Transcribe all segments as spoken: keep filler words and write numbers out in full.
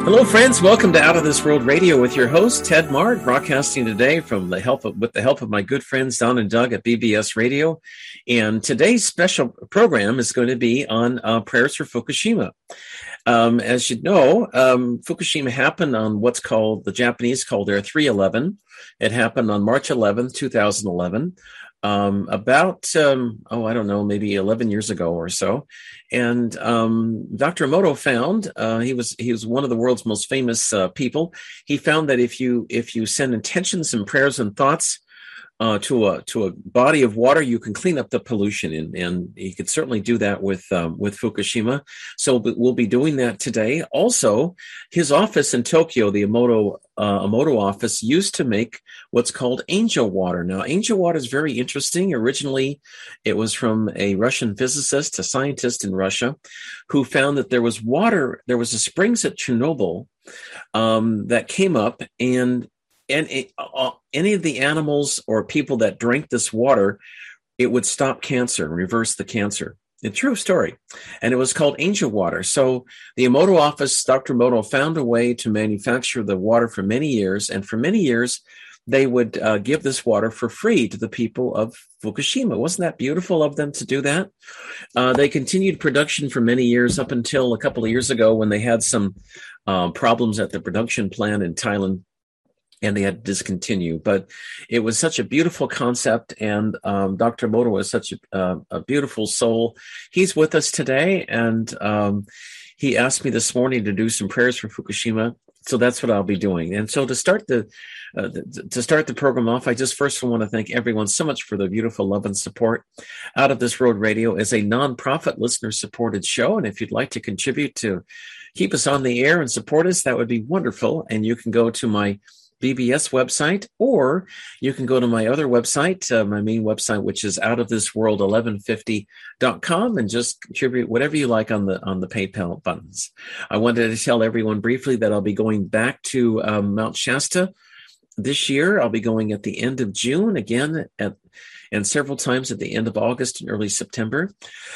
Hello, friends. Welcome to Out of This World Radio with your host, Ted Mard, broadcasting today from the help of, with the help of my good friends Don and Doug at B B S Radio. And today's special program is going to be on uh, prayers for Fukushima. Um, as you know, um, Fukushima happened on what's called, the Japanese called their three eleven. It happened on March eleventh, twenty eleven. Um, about, um, oh, I don't know, maybe eleven years ago or so. And um, Doctor Emoto found, uh, he was he was one of the world's most famous uh, people. He found that if you if you send intentions and prayers and thoughts uh, to a to a body of water, you can clean up the pollution, and, and he could certainly do that with um, with Fukushima. So we'll be doing that today. Also, his office in Tokyo, the Emoto uh, Emoto office, used to make what's called angel water. Now, angel water is very interesting. Originally, it was from a Russian physicist, a scientist in Russia, who found that there was water. There was a springs at Chernobyl um, that came up, and and it, uh, any of the animals or people that drank this water, it would stop cancer, reverse the cancer. A true story. And it was called angel water. So the Emoto office, Doctor Emoto, found a way to manufacture the water for many years. And for many years, they would uh, give this water for free to the people of Fukushima. Wasn't that beautiful of them to do that? Uh, they continued production for many years up until a couple of years ago when they had some uh, problems at the production plant in Thailand, and they had to discontinue. But it was such a beautiful concept, and um, Doctor Emoto was such a, uh, a beautiful soul. He's with us today, and um, he asked me this morning to do some prayers for Fukushima. So that's what I'll be doing. And so to start the, uh, the to start the program off, I just first want to thank everyone so much for the beautiful love and support. Out of This World Radio is a nonprofit listener-supported show, and if you'd like to contribute to keep us on the air and support us, that would be wonderful. And you can go to my B B S website, or you can go to my other website, uh, my main website, which is out of this world eleven fifty dot com, and just contribute whatever you like on the on the PayPal buttons. I wanted to tell everyone briefly that I'll be going back to um, Mount Shasta this year. I'll be going at the end of June again, at and several times at the end of August and early September.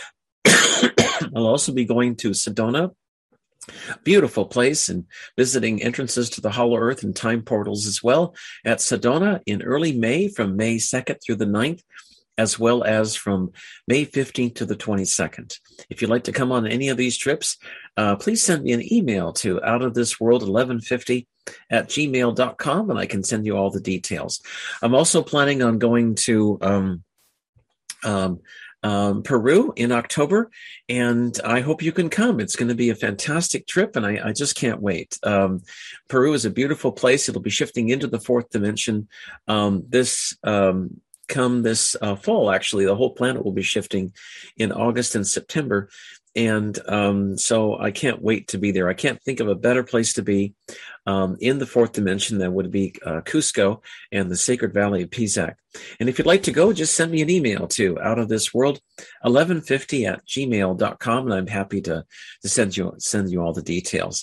I'll also be going to Sedona. Beautiful place, and visiting entrances to the Hollow Earth and time portals as well at Sedona in early May, from May second through the ninth, as well as from May fifteenth to the twenty-second. If you'd like to come on any of these trips, uh, please send me an email to out of this world eleven fifty at gmail dot com, and I can send you all the details. I'm also planning on going to um, um, Um, Peru in October, and I hope you can come. It's going to be a fantastic trip, and I, I just can't wait. Um, Peru is a beautiful place. It'll be shifting into the fourth dimension um, this um, come this uh, fall. Actually, the whole planet will be shifting in August and September, and um, so I can't wait to be there. I can't think of a better place to be um, in the fourth dimension than would be uh, Cusco and the Sacred Valley of Pisac. And if you'd like to go, just send me an email to out of this world eleven fifty at gmail dot com, and I'm happy to, to send you send you all the details.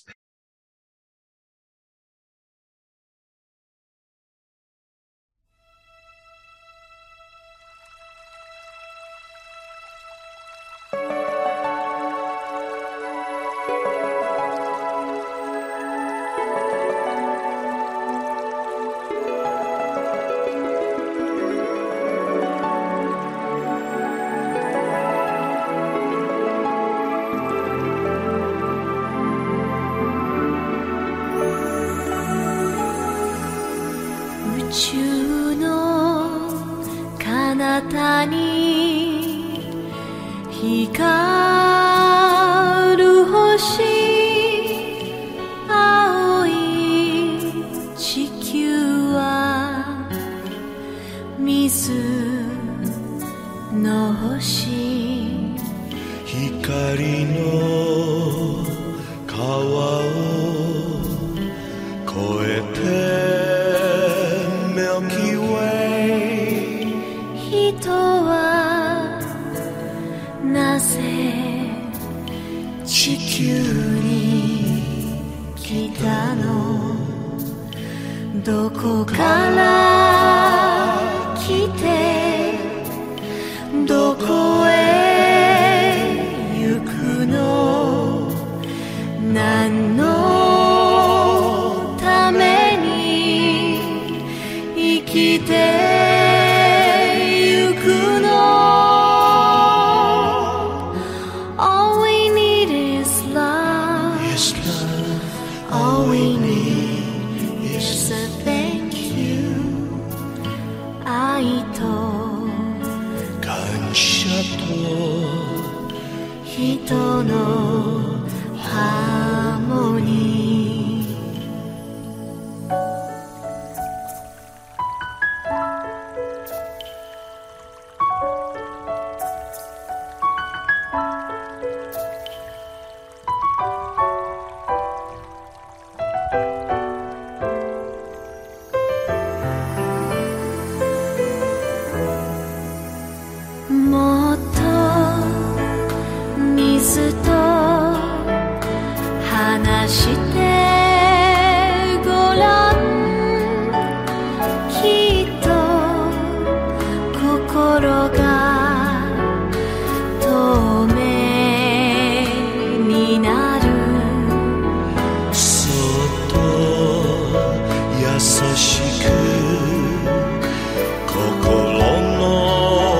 No きてゆくの All we need is love. Yes, love. All we need is a thank you. 愛と感謝と人のハーモニーもっと水と話してごらんきっと心が透明になるそっと優しく心の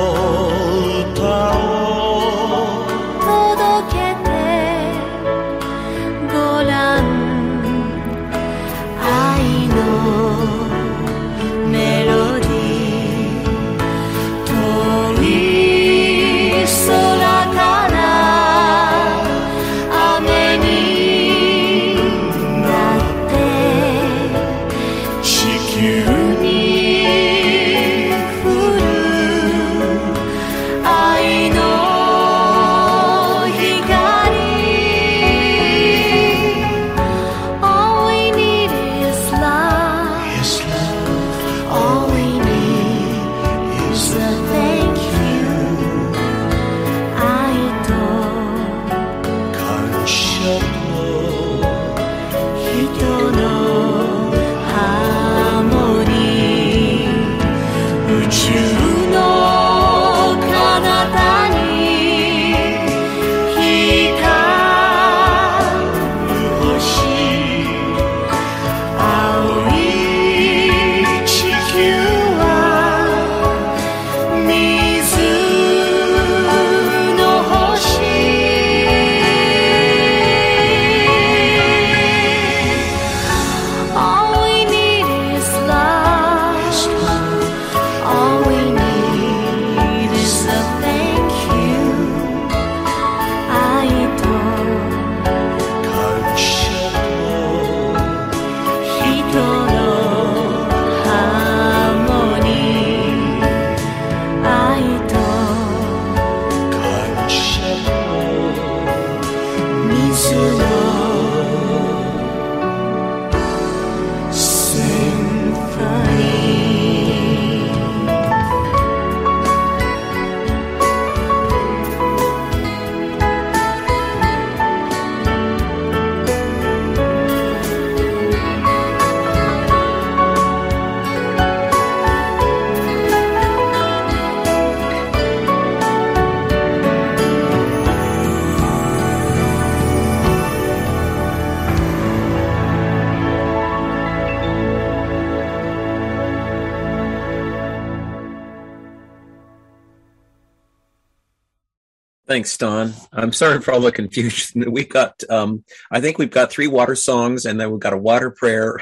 Thanks, Don. I'm sorry for all the confusion. We've got, um, I think we've got three water songs, and then we've got a water prayer.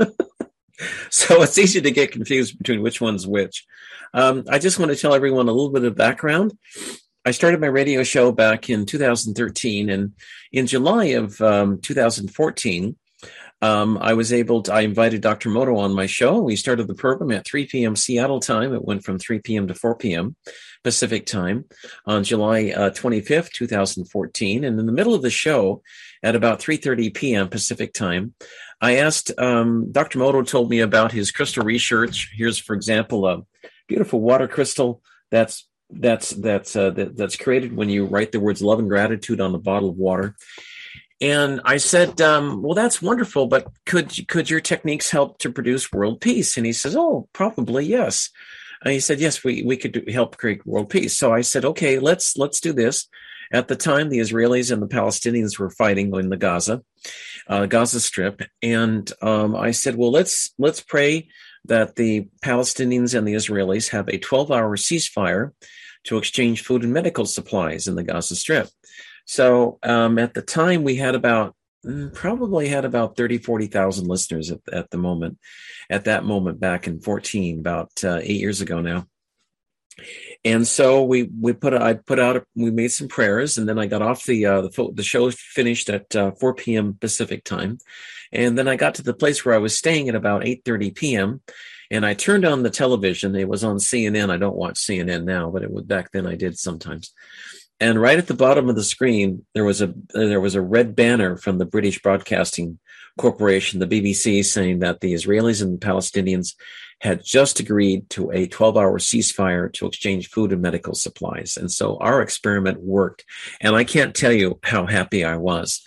So it's easy to get confused between which one's which. Um, I just want to tell everyone a little bit of background. I started my radio show back in two thousand thirteen, and in July of um, two thousand fourteen, um, I was able to, I invited Doctor Moto on my show. We started the program at three p.m. Seattle time. It went from three p.m. to four p.m. Pacific time on July uh, twenty-fifth, two thousand fourteen. And in the middle of the show, at about three thirty p.m. Pacific time, I asked, um, Doctor Moto told me about his crystal research. Here's, for example, a beautiful water crystal that's that's that's uh, that, that's created when you write the words love and gratitude on a bottle of water. And I said, um, well, that's wonderful, but could could your techniques help to produce world peace? And he says, oh, probably, yes. And he said, yes, we, we could do, help create world peace. So I said, okay, let's let's do this. At the time, the Israelis and the Palestinians were fighting in the Gaza, uh, Gaza Strip. And um, I said, well, let's let's pray that the Palestinians and the Israelis have a twelve-hour ceasefire to exchange food and medical supplies in the Gaza Strip. So um, at the time, we had about, probably had about thirty, forty thousand listeners at, at the moment, at that moment back in fourteen, about uh, eight years ago now. And so we we put I put out a, we made some prayers, and then I got off the uh, the the show finished at uh, four p.m. Pacific time, and then I got to the place where I was staying at about eight thirty p.m. and I turned on the television. It was on C N N. I don't watch C N N now, but it was back then I did sometimes. And right at the bottom of the screen there was a there was a red banner from the British Broadcasting Corporation, the B B C, saying that the Israelis and the Palestinians had just agreed to a twelve-hour ceasefire to exchange food and medical supplies. And so our experiment worked. And I can't tell you how happy I was.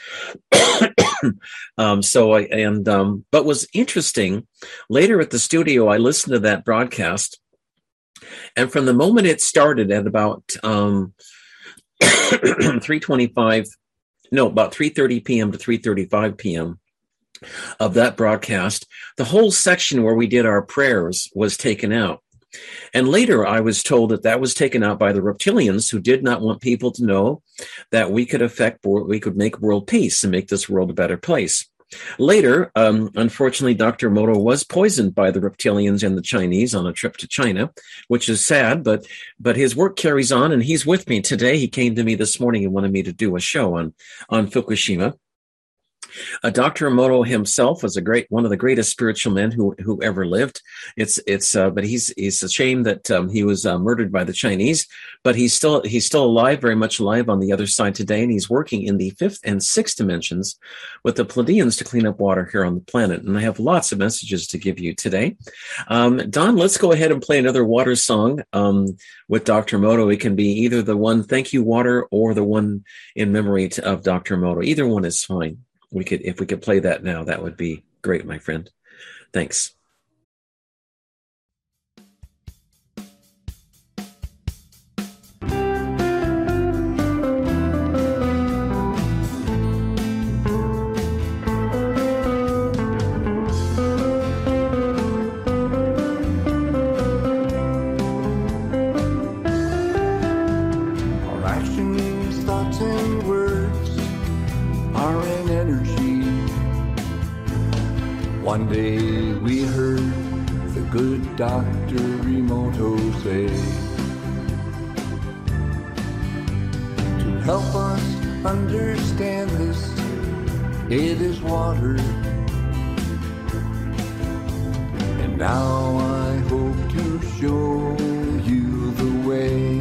um, so I, and, um, but was interesting, later at the studio, I listened to that broadcast. And from the moment it started at about um, three twenty-five, no, about three thirty p.m. to three thirty-five p.m., of that broadcast, the whole section where we did our prayers was taken out. And later I was told that that was taken out by the reptilians, who did not want people to know that we could affect, we could make world peace and make this world a better place. Later, um, unfortunately, Doctor Emoto was poisoned by the reptilians and the Chinese on a trip to China, which is sad, but but his work carries on, and he's with me today. He came to me this morning and wanted me to do a show on, on Fukushima. Uh, Doctor Emoto himself was a great, one of the greatest spiritual men who who ever lived. It's it's, uh, but he's he's a shame that um, he was uh, murdered by the Chinese. But he's still he's still alive, very much alive on the other side today, and he's working in the fifth and sixth dimensions with the Pleiadians to clean up water here on the planet. And I have lots of messages to give you today. Um, Don, let's go ahead and play another water song um, with Doctor Emoto. It can be either the one "Thank You, Water" or the one in memory to, of Doctor Emoto. Either one is fine. We could, if we could play that now, that would be great, my friend. Thanks. Our actions, thoughts, and words are an energy. One day we heard the good Doctor Emoto say, to help us understand this, it is water. And now I hope to show you the way.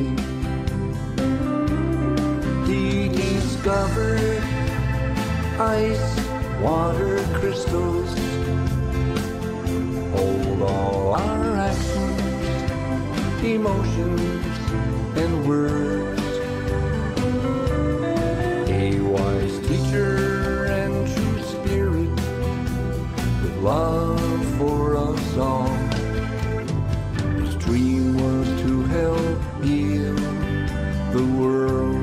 He discovered ice, water crystals hold all our actions, emotions, and words. A wise teacher and true spirit with love for us all. His dream was to help heal the world.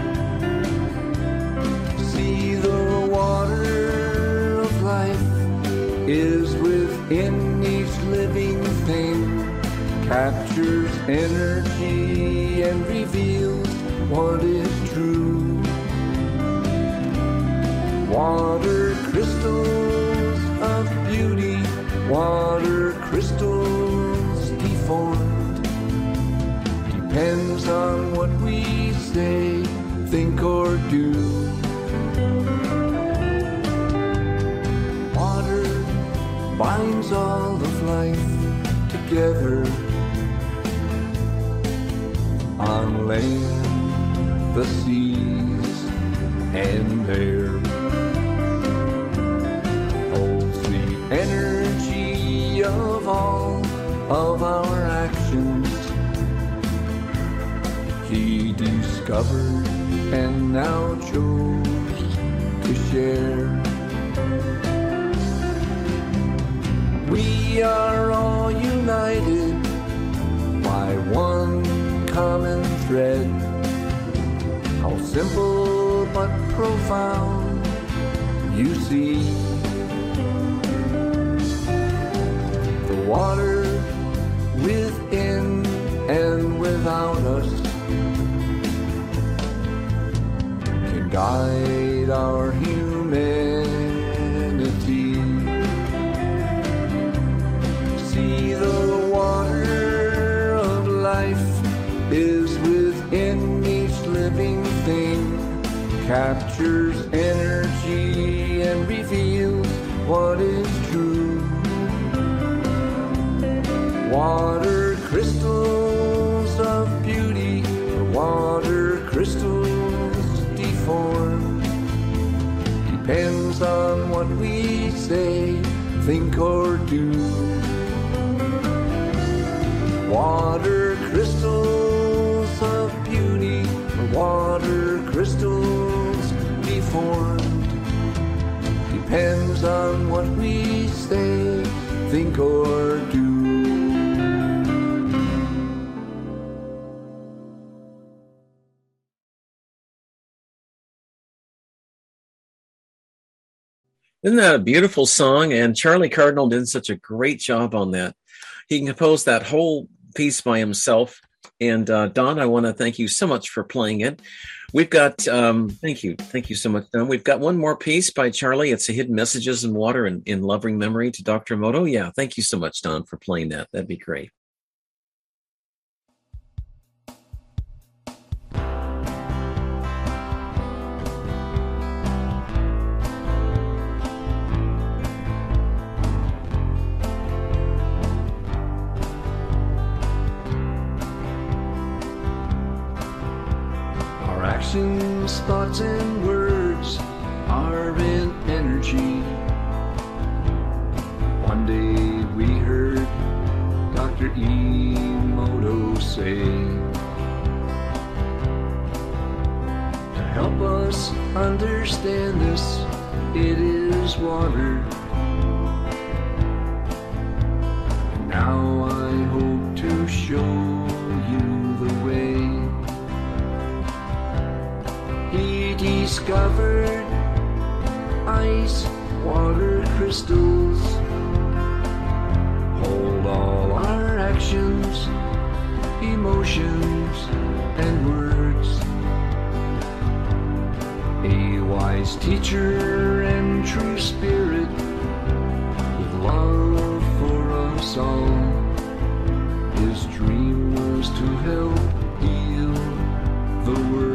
See, the water of life is within each living thing, captures energy and reveals what is true. Water crystals of beauty, water crystals deformed, depends on what we say, think, or do. Water binds all of life together on land, the seas, and air. Holds the energy of all of our actions. He discovered and now chose to share. We are all united by one common thread. How simple but profound, you see. The water within and without us can guide our humanity. See, the water of life is within each living thing, captures energy and reveals what is true. Water crystals of beauty, water crystals deformed. Depends on what we say, think or do. Water crystals of beauty, water crystals deformed. Depends on what we say, think or do. Isn't that a beautiful song? And Charlie Cardinal did such a great job on that. He composed that whole piece by himself. And uh, Don, I want to thank you so much for playing it. We've got, um, thank you. Thank you so much, Don. We've got one more piece by Charlie. It's a Hidden Messages in Water in, in Loving Memory to Doctor Emoto. Yeah, thank you so much, Don, for playing that. That'd be great. Actions, thoughts, and words are in energy. One day we heard Doctor Emoto say, to help us understand this, it is water. And now I hope to show you the way. He discovered ice water crystals hold all our actions, emotions, and words. A wise teacher and true spirit with love for us all. His dream was to help heal the world.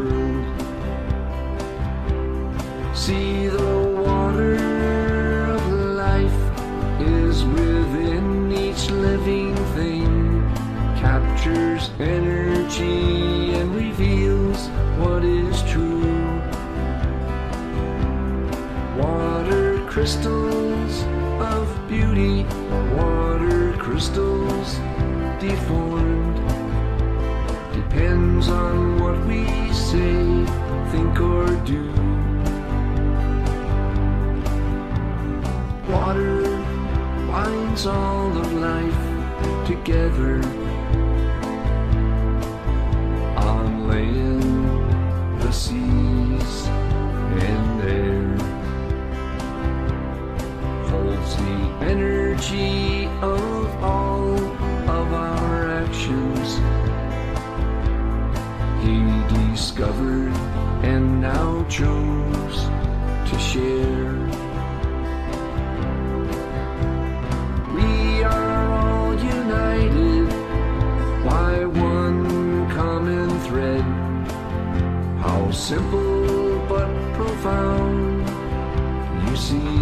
See, the water of life is within each living thing, captures energy and reveals what is true. Water crystals of beauty, water crystals deformed. Depends on what we say, think or do. Water binds all of life together on land, the seas, and air. Holds the energy of all of our actions. He discovered and now chose to share. Simple but profound, you see.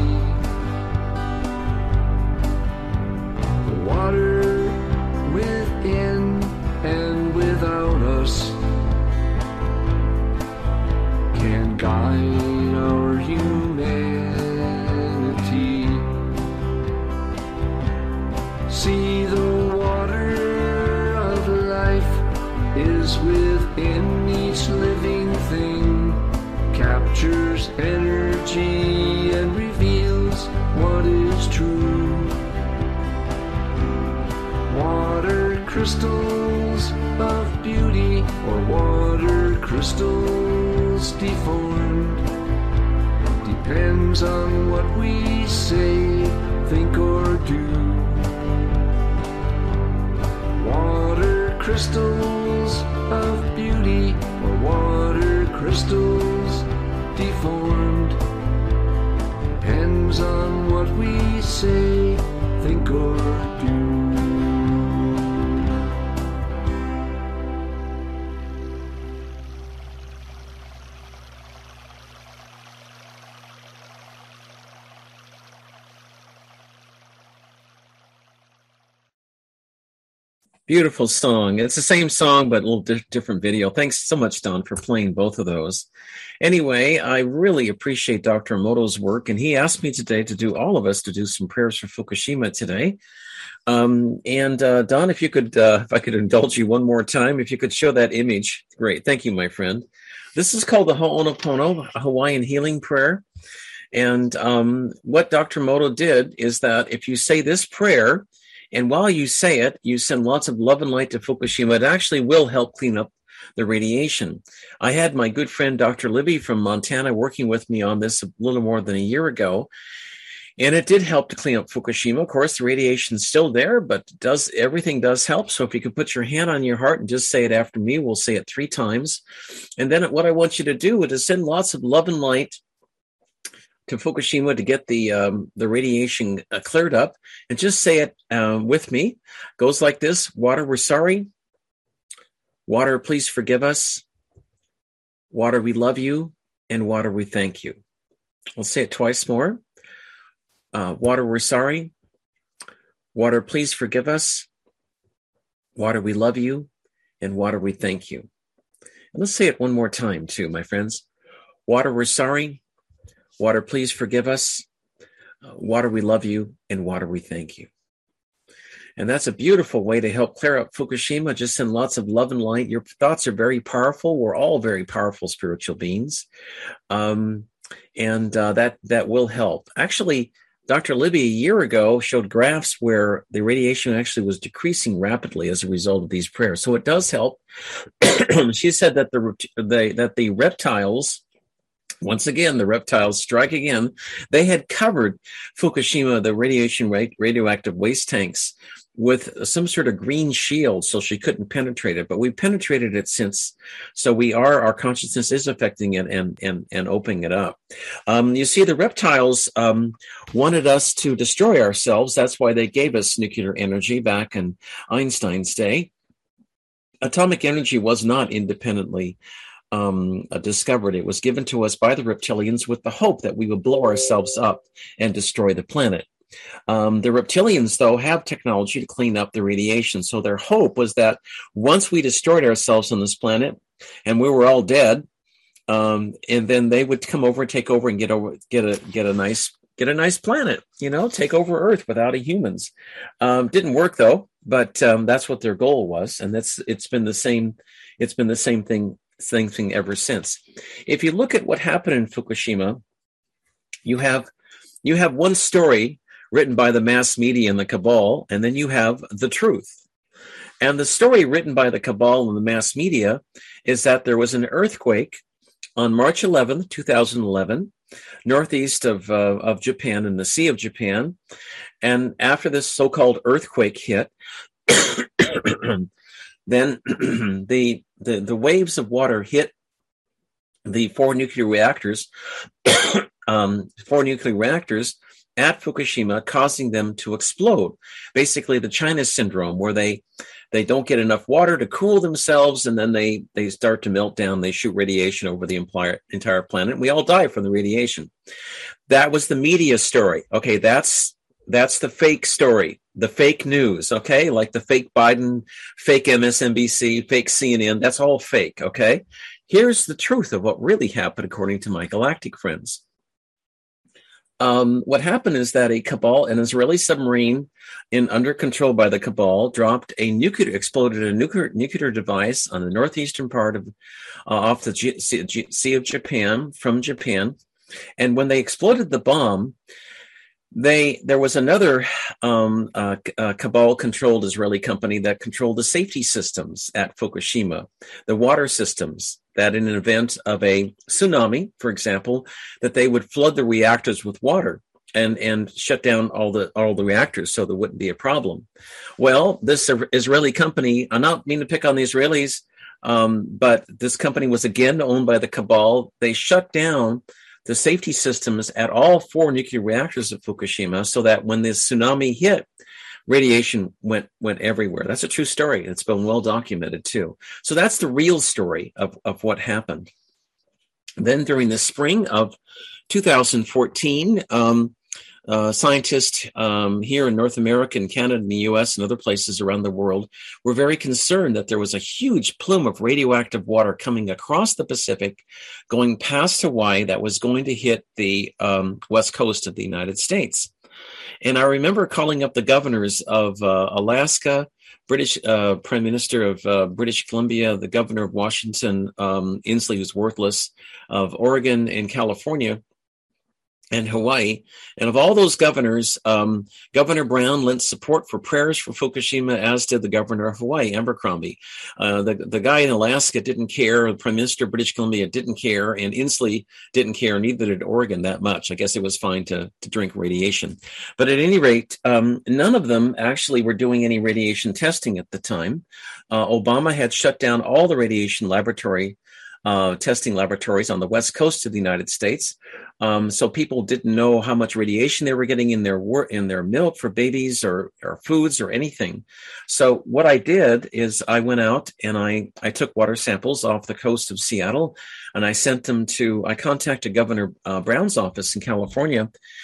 The water within and without us can guide our humanity. See, the water of life is within each living thing, captures energy and reveals what is true. Water crystals of beauty, or water crystals deformed. Depends on what we say, think or do. crystals of beauty or water crystals deformed. Depends on what we say, think, or do. Beautiful song. It's the same song, but a little di- different video. Thanks so much, Don, for playing both of those. Anyway, I really appreciate Doctor Emoto's work, and he asked me today to do all of us to do some prayers for Fukushima today. Um, and uh, Don, if you could, uh, if I could indulge you one more time, if you could show that image. Great. Thank you, my friend. This is called the Ho'oponopono, a Hawaiian healing prayer. And um, what Doctor Emoto did is that if you say this prayer, and while you say it, you send lots of love and light to Fukushima, it actually will help clean up the radiation. I had my good friend, Doctor Libby from Montana, working with me on this a little more than a year ago. And it did help to clean up Fukushima. Of course, the radiation's still there, but does everything does help. So if you could put your hand on your heart and just say it after me, we'll say it three times. And then what I want you to do is to send lots of love and light to Fukushima to get the um, the radiation uh, cleared up, and just say it uh, with me. Goes like this: Water, we're sorry. Water, please forgive us. Water, we love you. And water, we thank you. I'll say it twice more. Uh, water, we're sorry. Water, please forgive us. Water, we love you. And water, we thank you. And let's say it one more time too, my friends. Water, we're sorry. Water, please forgive us. Uh, water, we love you. And water, we thank you. And that's a beautiful way to help clear up Fukushima. Just send lots of love and light. Your thoughts are very powerful. We're all very powerful spiritual beings. Um, and uh, that, that will help. Actually, Doctor Libby a year ago showed graphs where the radiation actually was decreasing rapidly as a result of these prayers. So it does help. She said that the, the that the reptiles, once again, the reptiles strike again, they had covered Fukushima, the radiation radioactive waste tanks, with some sort of green shield so she couldn't penetrate it. But we penetrated it since, so we are, our consciousness is affecting it and and and opening it up. Um, you see, the reptiles um, wanted us to destroy ourselves. That's why they gave us nuclear energy back in Einstein's day. Atomic energy was not independently Um, uh, discovered. It was given to us by the reptilians with the hope that we would blow ourselves up and destroy the planet. Um, the reptilians, though, have technology to clean up the radiation. So their hope was that once we destroyed ourselves on this planet and we were all dead, um, and then they would come over and take over and get over, get a get a nice get a nice planet, you know, take over Earth without a humans. Um, didn't work though, but um, that's what their goal was, and that's it's been the same. It's been the same thing. Same thing ever since. If you look at what happened in Fukushima, you have you have one story written by the mass media and the cabal, and then you have the truth. And the story written by the cabal and the mass media is that there was an earthquake on March eleventh, twenty eleven, northeast of uh, of Japan, in the Sea of Japan. And after this so-called earthquake hit, then the, the the waves of water hit the four nuclear reactors, um, four nuclear reactors at Fukushima, causing them to explode. Basically, the China syndrome, where they they don't get enough water to cool themselves, and then they they start to melt down. They shoot radiation over the entire entire planet. And we all die from the radiation. That was the media story. Okay, that's that's the fake story. The fake news, okay? Like the fake Biden, fake M S N B C, fake C N N. That's all fake, okay? Here's the truth of what really happened, according to my galactic friends. Um, what happened is that a cabal, an Israeli submarine in under control by the cabal, dropped a nuclear, exploded a nuclear nuclear device on the northeastern part of, uh, off the G- G- G- Sea of Japan, from Japan. And when they exploded the bomb, They there was another um, uh, uh, cabal-controlled Israeli company that controlled the safety systems at Fukushima, the water systems, that in an event of a tsunami, for example, that they would flood the reactors with water. and and shut down all the all the reactors so there wouldn't be a problem. Well, this Israeli company, I'm not meaning to pick on the Israelis, um, but this company was again owned by the cabal. They shut down the safety systems at all four nuclear reactors at Fukushima so that when the tsunami hit, radiation went went everywhere. That's a true story. It's been well documented too. So that's the real story of, of what happened. Then during the spring of two thousand fourteen, um, uh, scientists um, here in North America and Canada and the U S and other places around the world were very concerned that there was a huge plume of radioactive water coming across the Pacific, going past Hawaii, that was going to hit the um, west coast of the United States. And I remember calling up the governors of uh, Alaska, British uh, Prime Minister of uh, British Columbia, the governor of Washington, um, Inslee, who's worthless, of Oregon and California, and Hawaii. And of all those governors, um, Governor Brown lent support for prayers for Fukushima, as did the governor of Hawaii, Abercrombie. Uh, the, the guy in Alaska didn't care. The Prime Minister of British Columbia didn't care. And Inslee didn't care. Neither did Oregon that much. I guess it was fine to, to drink radiation. But at any rate, um, none of them actually were doing any radiation testing at the time. Uh, Obama had shut down all the radiation laboratory Uh, testing laboratories on the west coast of the United States, um, so people didn't know how much radiation they were getting in their wor- in their milk for babies or, or foods or anything. So what I did is I went out and I I took water samples off the coast of Seattle, and I sent them to. I contacted Governor uh, Brown's office in California.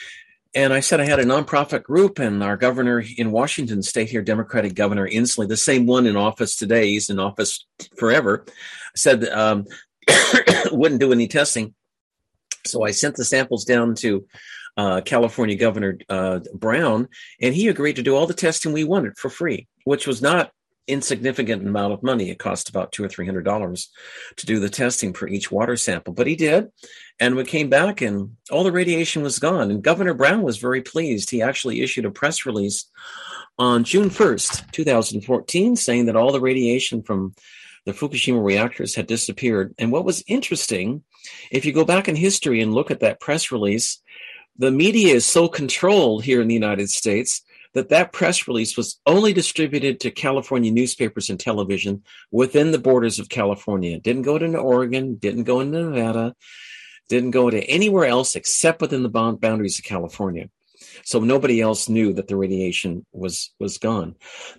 And I said I had a nonprofit group, and our governor in Washington State here, Democratic Governor Inslee, the same one in office today, he's in office forever, said um, wouldn't do any testing. So I sent the samples down to uh, California Governor uh, Brown, and he agreed to do all the testing we wanted for free, which was not insignificant amount of money. It cost about two or three hundred dollars to do the testing for each water sample, but he did. And we came back and all the radiation was gone. And Governor Brown was very pleased. He actually issued a press release on June first, two thousand fourteen, saying that all the radiation from the Fukushima reactors had disappeared. And what was interesting, if you go back in history and look at that press release, the media is so controlled here in the United States that that press release was only distributed to California newspapers and television within the borders of California. It didn't go to Oregon, didn't go into Nevada, didn't go to anywhere else except within the boundaries of California. So nobody else knew that the radiation was, was gone.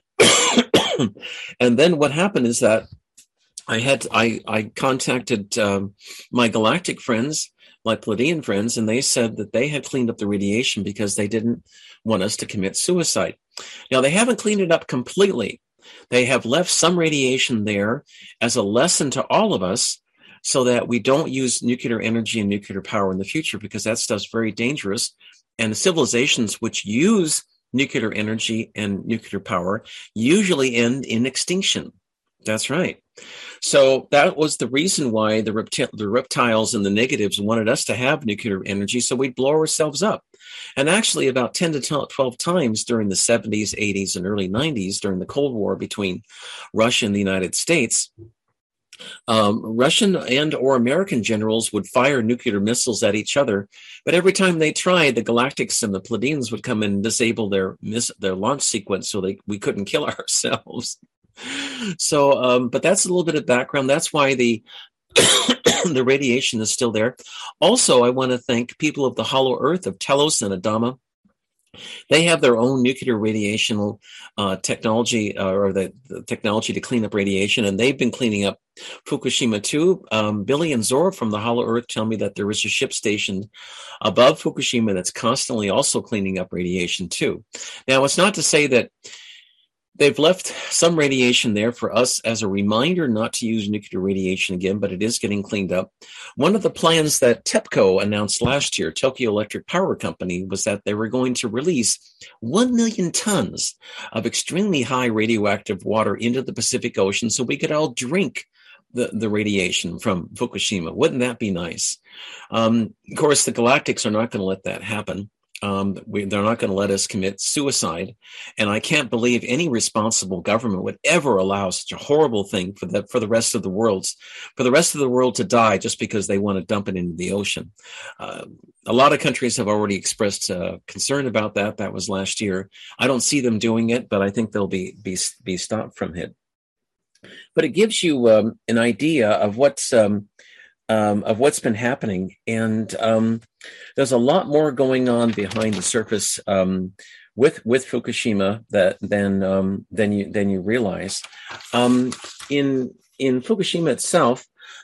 And then what happened is that I had I, I contacted um, my galactic friends, my Pleiadian friends, and they said that they had cleaned up the radiation because they didn't want us to commit suicide. Now, they haven't cleaned it up completely. They have left some radiation there as a lesson to all of us so that we don't use nuclear energy and nuclear power in the future, because that stuff's very dangerous. And the civilizations which use nuclear energy and nuclear power usually end in extinction. That's right. So that was the reason why the, repti- the reptiles and the negatives wanted us to have nuclear energy, so we'd blow ourselves up. And actually about ten to twelve times during the seventies, eighties, and early nineties, during the Cold War between Russia and the United States, um, Russian and or American generals would fire nuclear missiles at each other. But every time they tried, the Galactics and the Pleiadians would come and disable their, miss- their launch sequence so they we couldn't kill ourselves. So, um, but that's a little bit of background. That's why the the radiation is still there. Also, I want to thank people of the Hollow Earth of Telos and Adama. They have their own nuclear radiation uh, technology, uh, or the, the technology to clean up radiation, and they've been cleaning up Fukushima too. Um, Billy and Zora from the Hollow Earth tell me that there is a ship stationed above Fukushima that's constantly also cleaning up radiation too. Now, it's not to say that they've left some radiation there for us as a reminder not to use nuclear radiation again, but it is getting cleaned up. One of the plans that TEPCO announced last year, Tokyo Electric Power Company, was that they were going to release one million tons of extremely high radioactive water into the Pacific Ocean so we could all drink the, the radiation from Fukushima. Wouldn't that be nice? Um, of course, the Galactics are not going to let that happen. Um, we, they're not going to let us commit suicide. And I can't believe any responsible government would ever allow such a horrible thing for the, for the rest of the world, for the rest of the world to die just because they want to dump it into the ocean. Uh, a lot of countries have already expressed uh, concern about that. That was last year. I don't see them doing it, but I think they'll be, be, be stopped from it. But it gives you um, an idea of what's, um, Um, of what's been happening. And um, there's a lot more going on behind the surface um, with with Fukushima that than um, than you than you realize. Um, in in Fukushima itself,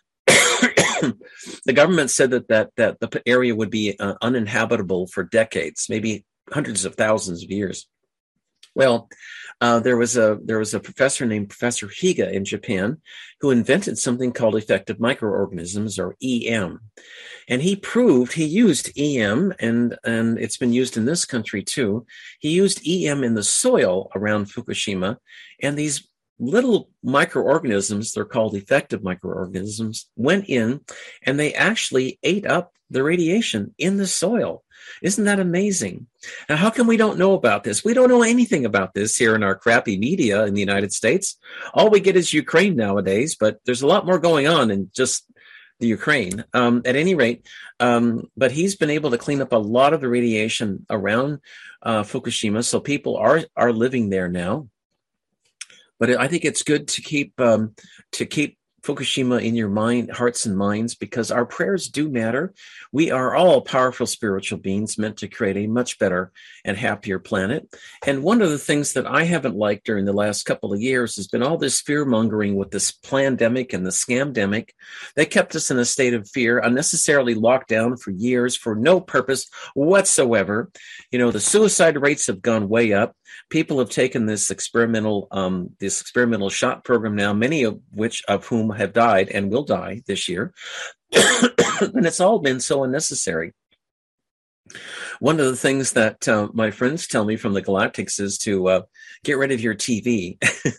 the government said that that that the area would be uh, uninhabitable for decades, maybe hundreds of thousands of years. Well, uh, there was a there was a professor named Professor Higa in Japan who invented something called effective microorganisms, or E M, and he proved he used E M, and and it's been used in this country too. He used E M in the soil around Fukushima, and these little microorganisms, they're called effective microorganisms, went in and they actually ate up the radiation in the soil. Isn't that amazing? Now, how come we don't know about this? We don't know anything about this here in our crappy media in the United States. All we get is Ukraine nowadays, but there's a lot more going on than just the Ukraine. Um, at any rate, um, but he's been able to clean up a lot of the radiation around uh, Fukushima, so people are are living there now. But I think it's good to keep um, to keep Fukushima in your mind, hearts and minds, because our prayers do matter. We are all powerful spiritual beings meant to create a much better and happier planet. And one of the things that I haven't liked during the last couple of years has been all this fear mongering with this plandemic and the scamdemic. They kept us in a state of fear, unnecessarily locked down for years for no purpose whatsoever. You know, the suicide rates have gone way up. People have taken this experimental um, this experimental shot program now, many of which of whom have died and will die this year. And it's all been so unnecessary. One of the things that uh, my friends tell me from the Galactics is to uh, get rid of your T V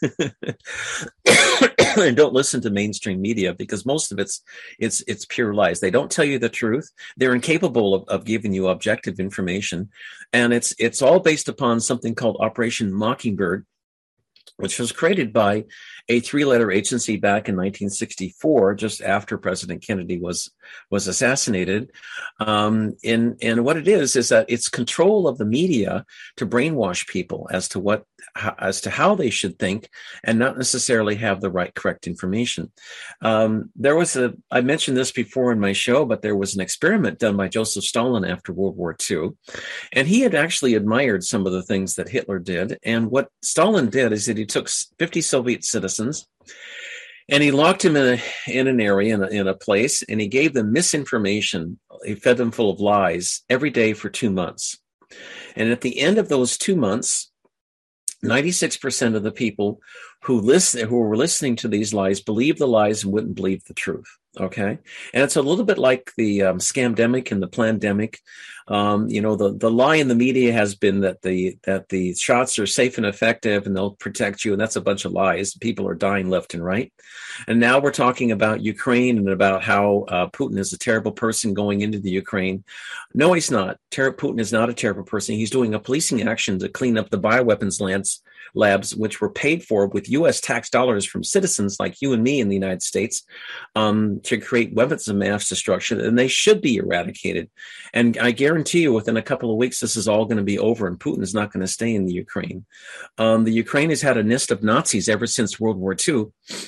and don't listen to mainstream media, because most of it's it's it's pure lies. They don't tell you the truth. They're incapable of, of giving you objective information, and it's it's all based upon something called Operation Mockingbird, which was created by a three-letter agency back in nineteen sixty-four, just after President Kennedy was was assassinated. Um, and and what it is is that it's control of the media to brainwash people as to what as to how they should think, and not necessarily have the right correct information. Um, there was a I mentioned this before in my show, but there was an experiment done by Joseph Stalin after World War Two, and he had actually admired some of the things that Hitler did. And what Stalin did is that he took fifty Soviet citizens and he locked them in a, in an area, in a, in a place, and he gave them misinformation. He fed them full of lies every day for two months. And at the end of those two months, ninety-six percent of the people who listen, who were listening to these lies believed the lies and wouldn't believe the truth. Okay. And it's a little bit like the um, scamdemic and the plandemic. Um, you know, the, the lie in the media has been that the, that the shots are safe and effective and they'll protect you. And that's a bunch of lies. People are dying left and right. And now we're talking about Ukraine and about how uh, Putin is a terrible person going into the Ukraine. No, he's not. Ter- Putin is not a terrible person. He's doing a policing action to clean up the bioweapons lands, labs, which were paid for with U S tax dollars from citizens like you and me in the United States, um, to create weapons of mass destruction, and they should be eradicated. And I guarantee you within a couple of weeks, this is all going to be over, and Putin is not going to stay in the Ukraine. Um, the Ukraine has had a nest of Nazis ever since World War Two.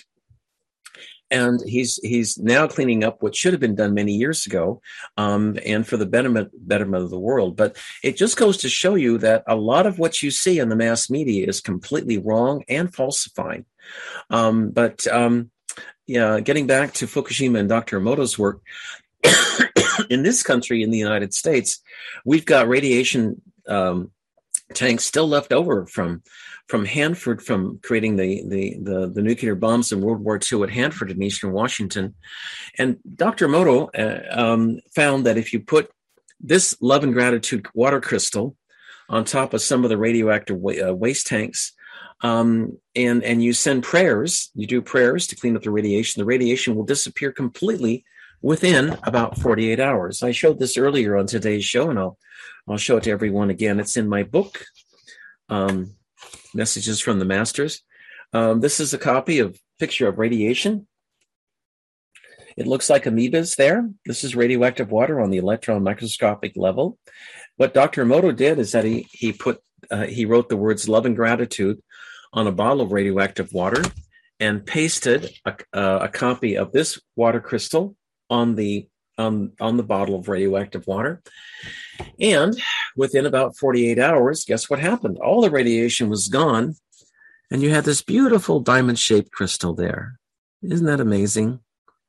And he's he's now cleaning up what should have been done many years ago, um, and for the betterment betterment of the world. But it just goes to show you that a lot of what you see in the mass media is completely wrong and falsified. Um, but um, yeah, getting back to Fukushima and Doctor Emoto's work, in this country, in the United States, we've got radiation um, tanks still left over from. From Hanford, from creating the, the, the, the nuclear bombs in World War Two at Hanford in Eastern Washington. And Doctor Emoto uh, um, found that if you put this love and gratitude water crystal on top of some of the radioactive wa- uh, waste tanks, um, and, and you send prayers, you do prayers to clean up the radiation, the radiation will disappear completely within about forty-eight hours. I showed this earlier on today's show, and I'll I'll show it to everyone again. It's in my book, um, Messages from the Masters. Um, this is a copy of picture of radiation. It looks like amoebas there. This is radioactive water on the electron microscopic level. What Doctor Emoto did is that he he put uh, he wrote the words love and gratitude on a bottle of radioactive water and pasted a, uh, a copy of this water crystal on the on on the bottle of radioactive water. And within about forty-eight hours, guess what happened? All the radiation was gone, and you had this beautiful diamond-shaped crystal there. Isn't that amazing?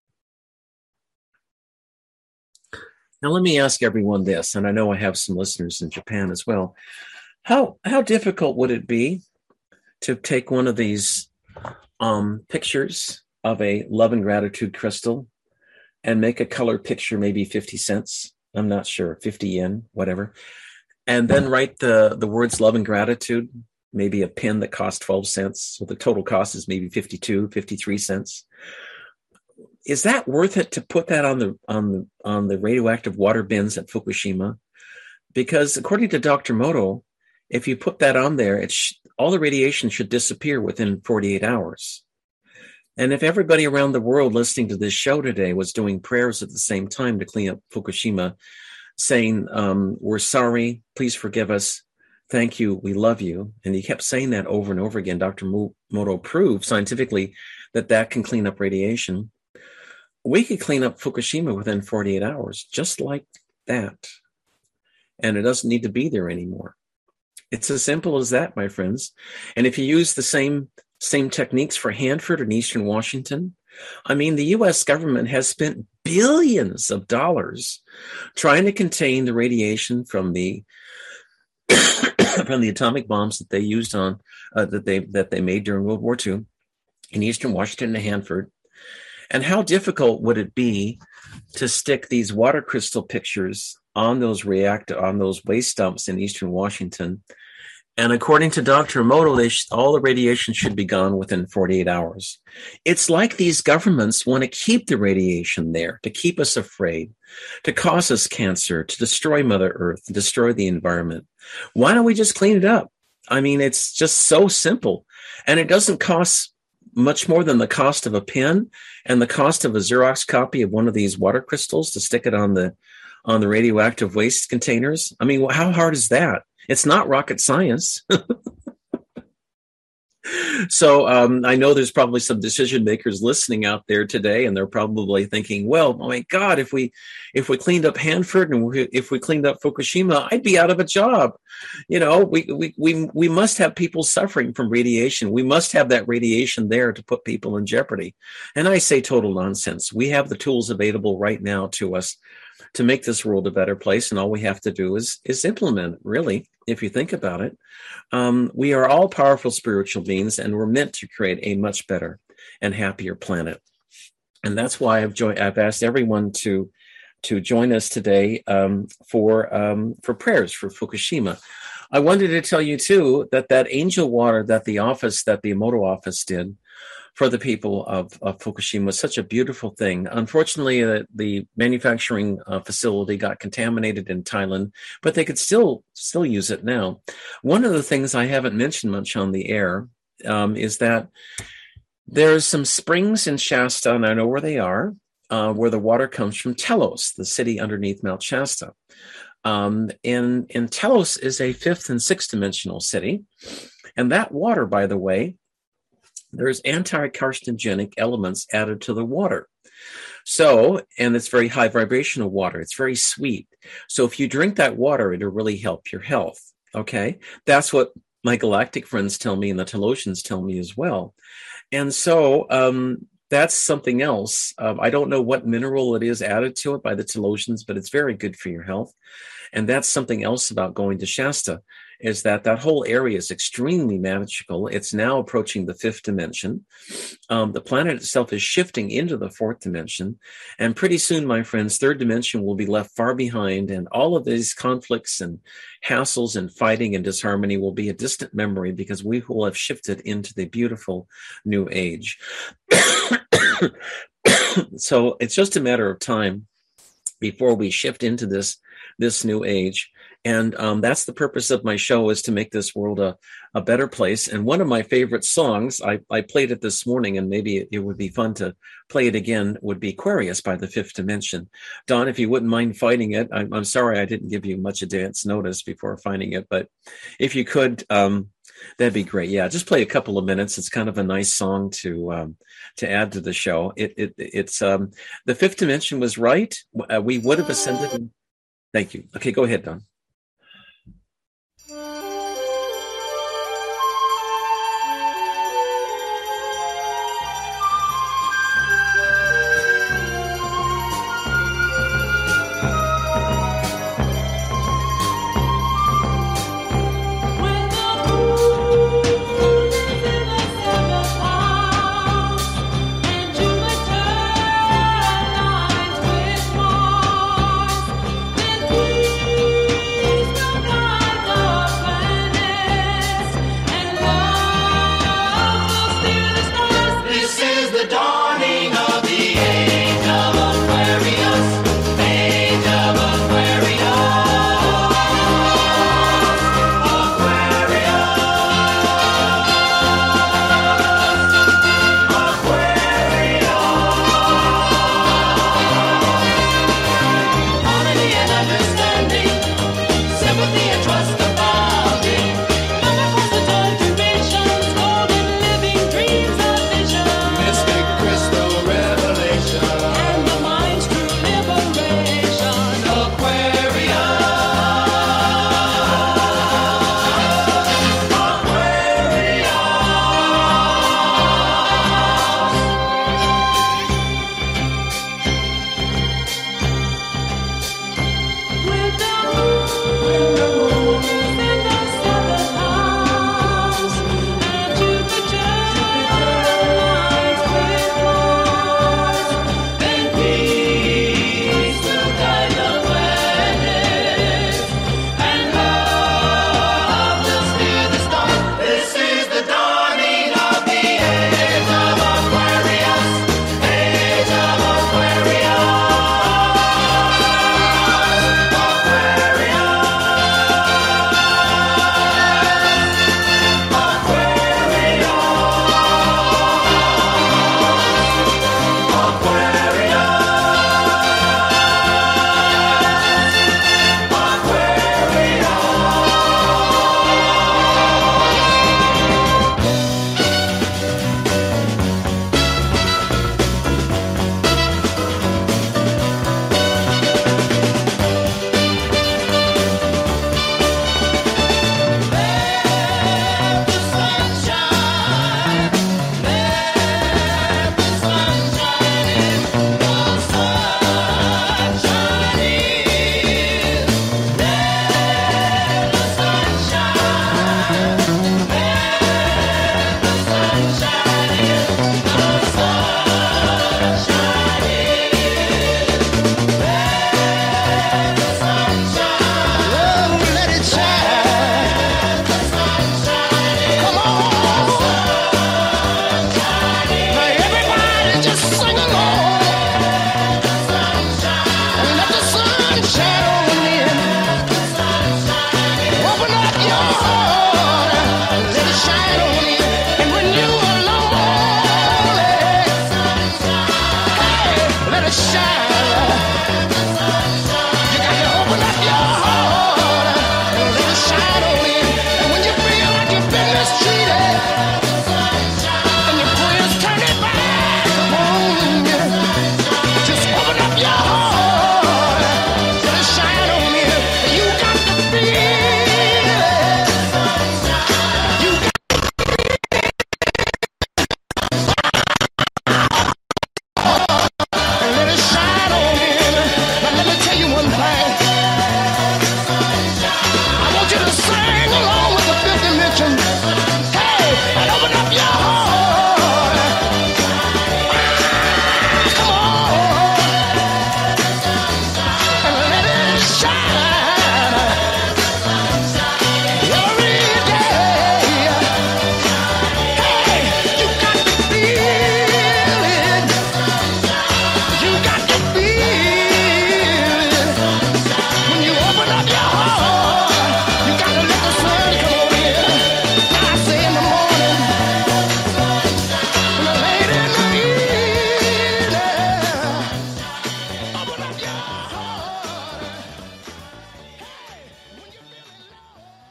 Now, let me ask everyone this, and I know I have some listeners in Japan as well. How how difficult would it be to take one of these um, pictures of a love and gratitude crystal and make a color picture, maybe fifty cents? I'm not sure, fifty yen, whatever. And then write the, the words love and gratitude, maybe a pen that costs twelve cents. So the total cost is maybe fifty-two, fifty-three cents. Is that worth it to put that on the on the on the radioactive water bins at Fukushima? Because according to Doctor Emoto, if you put that on there, it's sh- all the radiation should disappear within forty-eight hours. And if everybody around the world listening to this show today was doing prayers at the same time to clean up Fukushima, saying, um, we're sorry, please forgive us, thank you, we love you, and he kept saying that over and over again, Doctor Emoto proved scientifically that that can clean up radiation. We could clean up Fukushima within forty-eight hours, just like that. And it doesn't need to be there anymore. It's as simple as that, my friends. And if you use the same same techniques for Hanford and Eastern Washington, I mean, the U S government has spent billions of dollars trying to contain the radiation from the from the atomic bombs that they used on uh, that they that they made during World War Two in Eastern Washington and Hanford. And how difficult would it be to stick these water crystal pictures on those react on those waste dumps in Eastern Washington? And according to Doctor Emoto, they sh- all the radiation should be gone within forty-eight hours. It's like these governments want to keep the radiation there, to keep us afraid, to cause us cancer, to destroy Mother Earth, to destroy the environment. Why don't we just clean it up? I mean, it's just so simple. And it doesn't cost much more than the cost of a pen and the cost of a Xerox copy of one of these water crystals to stick it on the on the radioactive waste containers. I mean, how hard is that? It's not rocket science. So um, I know there's probably some decision makers listening out there today, and they're probably thinking, well, oh my God, if we if we cleaned up Hanford and we, if we cleaned up Fukushima, I'd be out of a job. You know, we, we, we, we must have people suffering from radiation. We must have that radiation there to put people in jeopardy. And I say total nonsense. We have the tools available right now to us to make this world a better place. And all we have to do is, is implement it, really, if you think about it. Um, we are all powerful spiritual beings, and we're meant to create a much better and happier planet. And that's why I've joined, I've asked everyone to, to join us today um, for, um, for prayers for Fukushima. I wanted to tell you, too, that that angel water that the office, that the Emoto office did for the people of, of Fukushima was such a beautiful thing. Unfortunately, uh, the manufacturing uh, facility got contaminated in Thailand, but they could still still use it now. One of the things I haven't mentioned much on the air um, is that there's some springs in Shasta, and I know where they are, uh, where the water comes from Telos, the city underneath Mount Shasta. Um, and, and Telos is a fifth and sixth dimensional city. And that water, by the way, there's anti-carcinogenic elements added to the water. So, and it's very high vibrational water. It's very sweet. So if you drink that water, it'll really help your health. Okay. That's what my galactic friends tell me, and the Telosians tell me as well. And so, um, that's something else. Um, I don't know what mineral it is added to it by the Telosians, but it's very good for your health. And that's something else about going to Shasta, is that that whole area is extremely magical. It's now approaching the fifth dimension. Um, the planet itself is shifting into the fourth dimension. And pretty soon, my friends, third dimension will be left far behind. And all of these conflicts and hassles and fighting and disharmony will be a distant memory, because we will have shifted into the beautiful new age. So it's just a matter of time before we shift into this this new age. And um, that's the purpose of my show, is to make this world a, a better place. And one of my favorite songs, I, I played it this morning, and maybe it, it would be fun to play it again, would be Aquarius by The Fifth Dimension. Don, if you wouldn't mind finding it, I'm, I'm sorry I didn't give you much advance notice before finding it, but if you could, um, that'd be great. Yeah, just play a couple of minutes. It's kind of a nice song to um, to add to the show. It, it It's um, The Fifth Dimension was right. Uh, we would have ascended. In... Thank you. Okay, go ahead, Don. Thank you.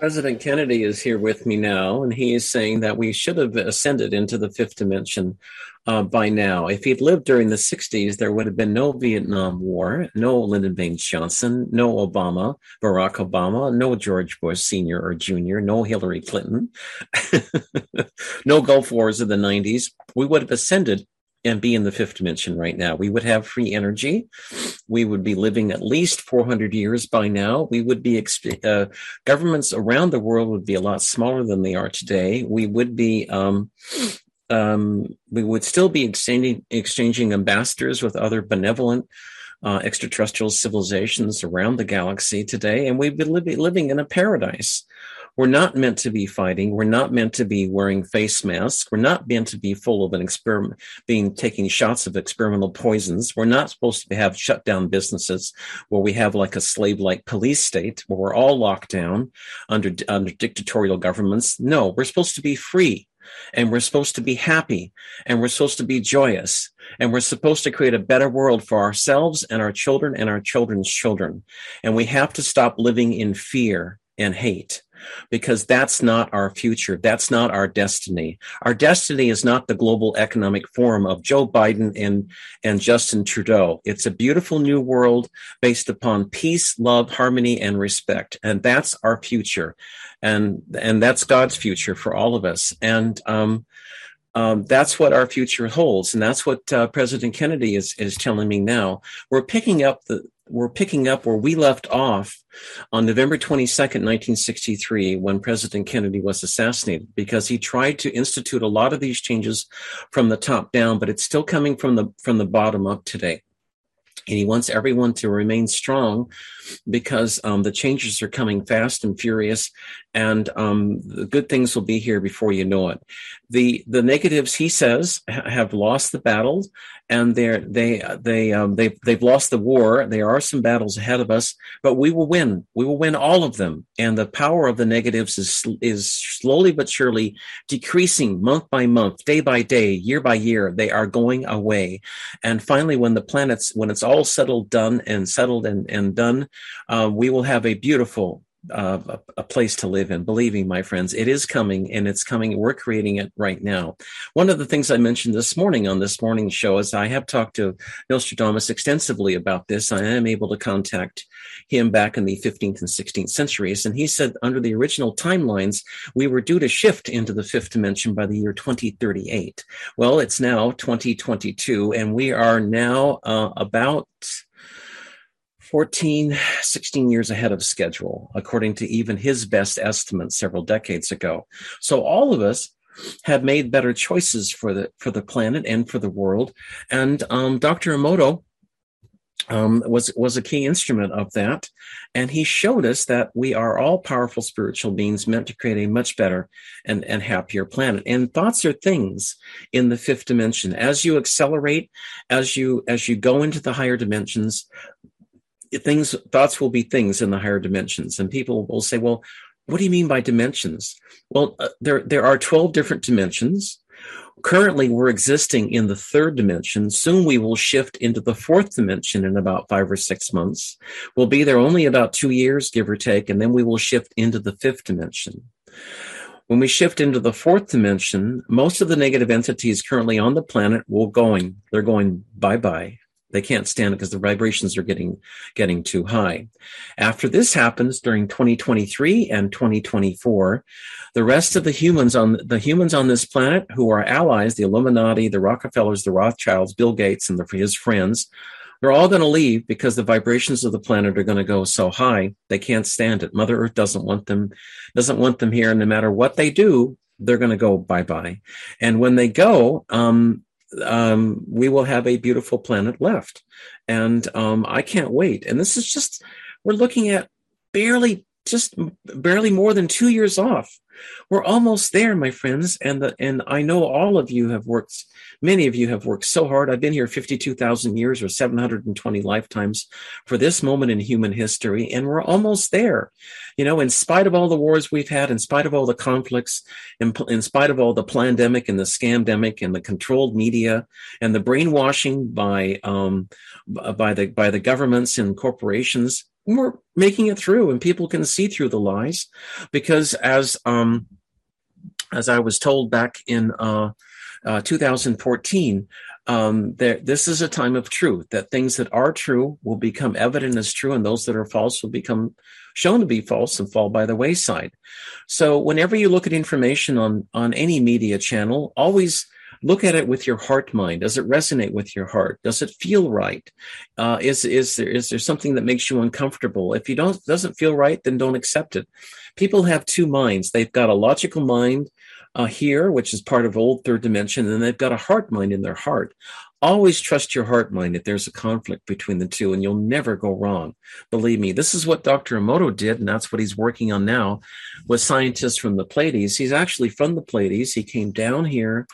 President Kennedy is here with me now, and he is saying that we should have ascended into the fifth dimension uh, by now. If he'd lived during the sixties, there would have been no Vietnam War, no Lyndon Baines Johnson, no Obama, Barack Obama, no George Bush Senior or Junior, no Hillary Clinton, no Gulf Wars of the nineties. We would have ascended and be in the fifth dimension right now. We would have free energy. We would be living at least four hundred years by now. We would be, uh, governments around the world would be a lot smaller than they are today. We would be, um, um, we would still be exchanging, exchanging ambassadors with other benevolent uh, extraterrestrial civilizations around the galaxy today. And we'd be li- living in a paradise. We're not meant to be fighting. We're not meant to be wearing face masks. We're not meant to be full of an experiment, being taking shots of experimental poisons. We're not supposed to have shut down businesses where we have like a slave-like police state where we're all locked down under, under dictatorial governments. No, we're supposed to be free, and we're supposed to be happy, and we're supposed to be joyous, and we're supposed to create a better world for ourselves and our children and our children's children. And we have to stop living in fear and hate, because that's not our future. That's not our destiny. Our destiny is not the global economic forum of Joe Biden and, and Justin Trudeau. It's a beautiful new world based upon peace, love, harmony, and respect. And that's our future. And, and that's God's future for all of us. And, um, Um, that's what our future holds, and that's what uh, President Kennedy is is telling me now. We're picking up the we're picking up where we left off on November twenty-second, nineteen sixty-three, when President Kennedy was assassinated, because he tried to institute a lot of these changes from the top down, but it's still coming from the from the bottom up today. And he wants everyone to remain strong, because um, the changes are coming fast and furious, and um, the good things will be here before you know it. The the negatives, he says, ha- have lost the battle, and they're they they um, they they've lost the war. There are some battles ahead of us, but we will win. We will win all of them. And the power of the negatives is is slowly but surely decreasing, month by month, day by day, year by year. They are going away, and finally, when the planets when it's all settled, done, and settled and and done, uh, we will have a beautiful. Uh, a, a place to live in. Believe me, my friends, it is coming, and it's coming. We're creating it right now. One of the things I mentioned this morning on this morning's show is I have talked to Nostradamus extensively about this. I am able to contact him back in the fifteenth and sixteenth centuries, and he said under the original timelines, we were due to shift into the fifth dimension by the year twenty thirty-eight. Well, it's now twenty twenty-two, and we are now uh, about fourteen, sixteen years ahead of schedule, according to even his best estimates several decades ago. So all of us have made better choices for the for the planet and for the world. And um, Doctor Emoto um, was was a key instrument of that. And he showed us that we are all powerful spiritual beings meant to create a much better and, and happier planet. And thoughts are things in the fifth dimension. As you accelerate, as you as you go into the higher dimensions, things, thoughts will be things in the higher dimensions. And people will say, well, what do you mean by dimensions? Well, uh, there, there are twelve different dimensions. Currently, we're existing in the third dimension. Soon we will shift into the fourth dimension in about five or six months. We'll be there only about two years, give or take, and then we will shift into the fifth dimension. When we shift into the fourth dimension, most of the negative entities currently on the planet will going. They're going bye-bye. They can't stand it because the vibrations are getting getting too high. After this happens during twenty twenty-three and twenty twenty-four, the rest of the humans on the humans on this planet who are allies, the Illuminati, the Rockefellers, the Rothschilds, Bill Gates, and the, his friends, they're all going to leave because the vibrations of the planet are going to go so high they can't stand it. Mother Earth doesn't want them, doesn't want them here, and no matter what they do, they're going to go bye-bye. And when they go, um, um, we will have a beautiful planet left. And um, I can't wait. And this is just, we're looking at barely, just barely more than two years off. We're almost there, my friends. And the, and I know all of you have worked, many of you have worked so hard. I've been here fifty-two thousand years or seven hundred twenty lifetimes for this moment in human history. And we're almost there. You know, in spite of all the wars we've had, in spite of all the conflicts, in, in spite of all the plandemic and the scamdemic and the controlled media and the brainwashing by, um, by the, by the governments and corporations, we're making it through, and people can see through the lies, because as um, as I was told back in uh, uh, two thousand fourteen, um, there, this is a time of truth, that things that are true will become evident as true, and those that are false will become shown to be false and fall by the wayside. So whenever you look at information on, on any media channel, always look at it with your heart mind. Does it resonate with your heart? Does it feel right? Uh, is, is there, is there something that makes you uncomfortable? If you don't, doesn't feel right, then don't accept it. People have two minds. They've got a logical mind uh, here, which is part of old third dimension, and they've got a heart mind in their heart. Always trust your heart mind if there's a conflict between the two, and you'll never go wrong. Believe me, this is what Doctor Emoto did, and that's what he's working on now with scientists from the Pleiades. He's actually from the Pleiades. He came down here.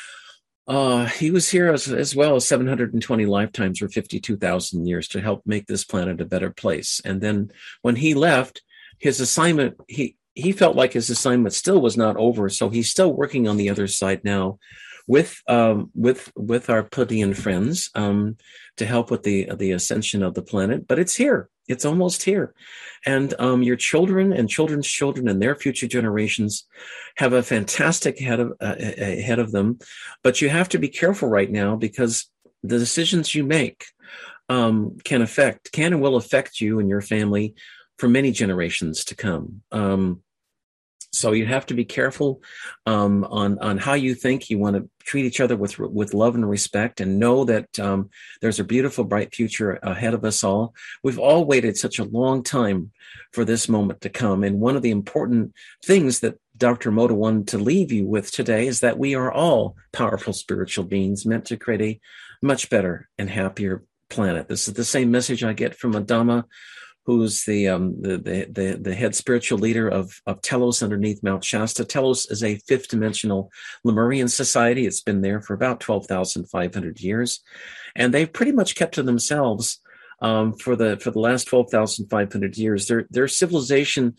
Uh, he was here as, as well as seven hundred twenty lifetimes or fifty-two thousand years to help make this planet a better place. And then when he left, his assignment, he, he felt like his assignment still was not over, so he's still working on the other side now, with um, with with our Pleiadian friends um, to help with the the ascension of the planet. But it's here. It's almost here. And um, your children and children's children and their future generations have a fantastic head of, uh, ahead of them. But you have to be careful right now, because the decisions you make um, can affect, can and will affect you and your family for many generations to come. Um, So you have to be careful um, on on how you think. You want to treat each other with with love and respect, and know that um, there's a beautiful, bright future ahead of us all. We've all waited such a long time for this moment to come, and one of the important things that Doctor Emoto wanted to leave you with today is that we are all powerful spiritual beings meant to create a much better and happier planet. This is the same message I get from Adama, who's the, um, the, the, the, the head spiritual leader of, of Telos underneath Mount Shasta. Telos is a fifth dimensional Lemurian society. It's been there for about twelve thousand five hundred years. And they've pretty much kept to themselves, um, for the, for the last twelve thousand five hundred years. Their, their civilization,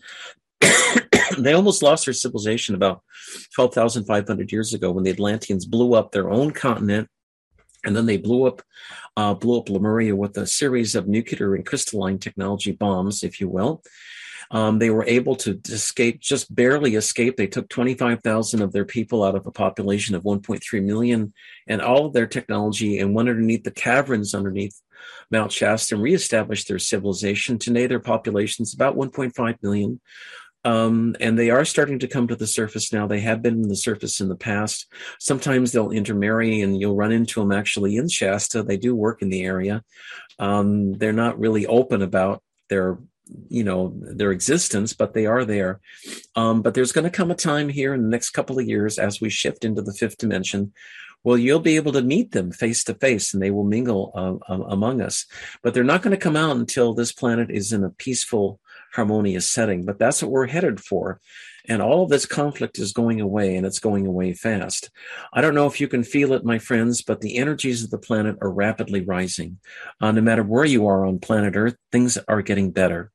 they almost lost their civilization about twelve thousand five hundred years ago, when the Atlanteans blew up their own continent. And then they blew up, uh, blew up Lemuria with a series of nuclear and crystalline technology bombs, if you will. Um, they were able to escape, just barely escape. They took twenty-five thousand of their people out of a population of one point three million, and all of their technology, and went underneath the caverns underneath Mount Shasta and reestablished their civilization. Today, their population is about one point five million. Um, and they are starting to come to the surface now. They have been in the surface in the past. Sometimes they'll intermarry, and you'll run into them actually in Shasta. They do work in the area. Um, they're not really open about their, you know, their existence, but they are there. Um, but there's going to come a time here in the next couple of years, as we shift into the fifth dimension, well, you'll be able to meet them face to face, and they will mingle uh, um, among us. But they're not going to come out until this planet is in a peaceful, harmonious setting. But that's what we're headed for. And all of this conflict is going away, and it's going away fast. I don't know if you can feel it, my friends, but the energies of the planet are rapidly rising. Uh, no matter where you are on planet Earth, things are getting better.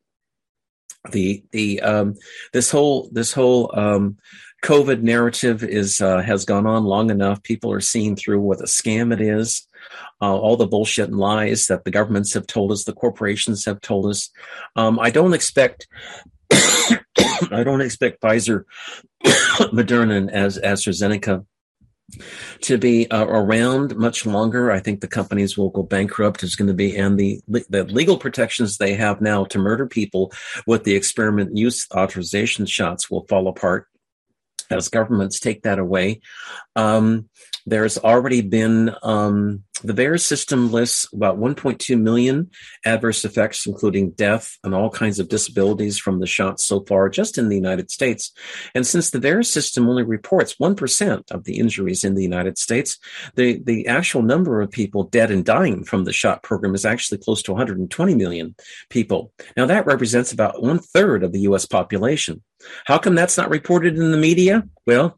The the um, this whole this whole um, COVID narrative is uh, has gone on long enough. People are seeing through what a scam it is. Uh, all the bullshit and lies that the governments have told us, the corporations have told us. Um, I don't expect, I don't expect Pfizer, Moderna, and as AstraZeneca to be uh, around much longer. I think the companies will go bankrupt. It's going to be, and the the legal protections they have now to murder people with the experiment use authorization shots will fall apart as governments take that away. Um, There's already been, um, the V A E R S system lists about one point two million adverse effects, including death and all kinds of disabilities from the shots so far, just in the United States. And since the V A E R S system only reports one percent of the injuries in the United States, the, the actual number of people dead and dying from the shot program is actually close to one hundred twenty million people. Now, that represents about one third of the U S population. How come that's not reported in the media? Well,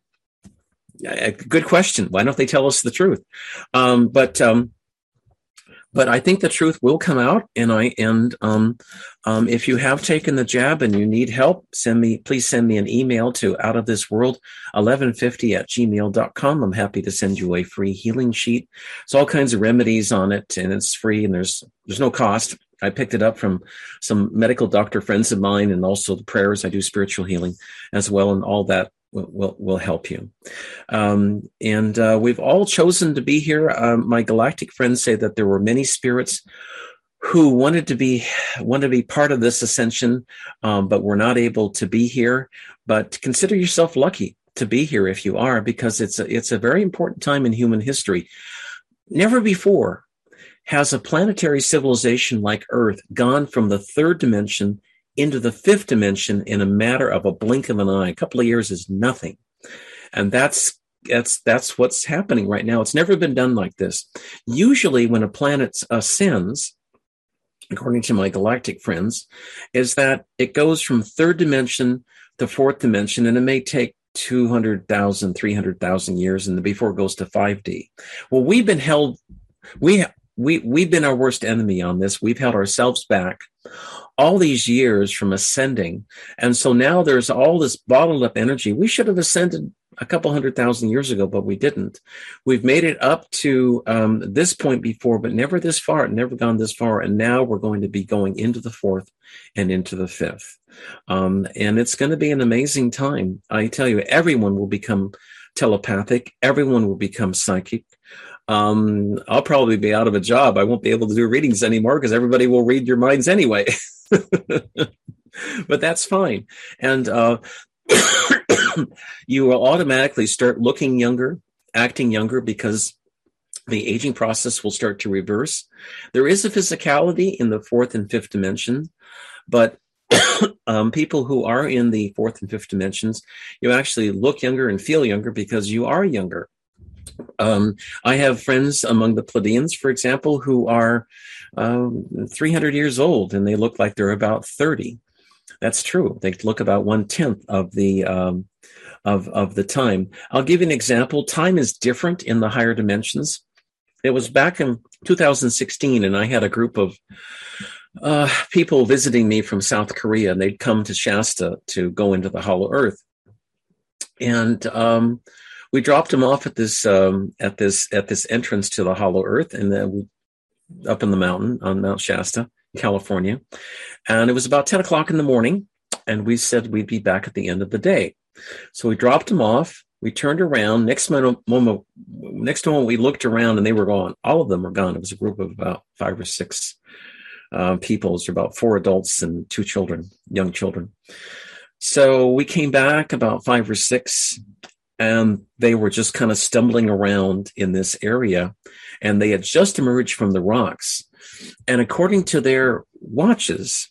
good question. Why don't they tell us the truth? Um, but um, but I think the truth will come out. And I and um, um, if you have taken the jab and you need help, send me please send me an email to outofthisworld eleven fifty at gmail dot com. I'm happy to send you a free healing sheet. There's all kinds of remedies on it, and it's free, and there's there's no cost. I picked it up from some medical doctor friends of mine, and also the prayers. I do spiritual healing as well, and all that will will, will help you. Um, and uh, we've all chosen to be here. Um, my galactic friends say that there were many spirits who wanted to be wanted to be part of this ascension, um, but were not able to be here. But consider yourself lucky to be here if you are, because it's a, it's a very important time in human history. Never before has a planetary civilization like Earth gone from the third dimension into the fifth dimension in a matter of a blink of an eye. A couple of years is nothing. And that's that's that's what's happening right now. It's never been done like this. Usually when a planet ascends, according to my galactic friends, is that it goes from third dimension to fourth dimension, and it may take two hundred thousand, three hundred thousand years, and before it goes to five D. Well, we've been held, we We, we've been our worst enemy on this. We've held ourselves back all these years from ascending. And so now there's all this bottled up energy. We should have ascended a couple hundred thousand years ago, but we didn't. We've made it up to um, this point before, but never this far, never gone this far. And now we're going to be going into the fourth and into the fifth. Um, and it's going to be an amazing time. I tell you, everyone will become telepathic. Everyone will become psychic. Um, I'll probably be out of a job. I won't be able to do readings anymore because everybody will read your minds anyway. But that's fine. And uh, you will automatically start looking younger, acting younger, because the aging process will start to reverse. There is a physicality in the fourth and fifth dimension, but um, people who are in the fourth and fifth dimensions, you actually look younger and feel younger because you are younger. Um, I have friends among the Pleiadians, for example, who are um, three hundred years old, and they look like they're about thirty. That's true. They look about one tenth of the um, of of the time. I'll give you an example. Time is different in the higher dimensions. It was back in two thousand sixteen, and I had a group of uh, people visiting me from South Korea, and they'd come to Shasta to go into the Hollow Earth, and um, we dropped them off at this um, at this at this entrance to the Hollow Earth, and then we, up in the mountain on Mount Shasta, California. And it was about ten o'clock in the morning, and we said we'd be back at the end of the day. So we dropped them off. We turned around. Next moment, next moment, we looked around, and they were gone. All of them were gone. It was a group of about five or six uh, people. It was about four adults and two children, young children. So we came back about five or six, and they were just kind of stumbling around in this area, and they had just emerged from the rocks. And according to their watches,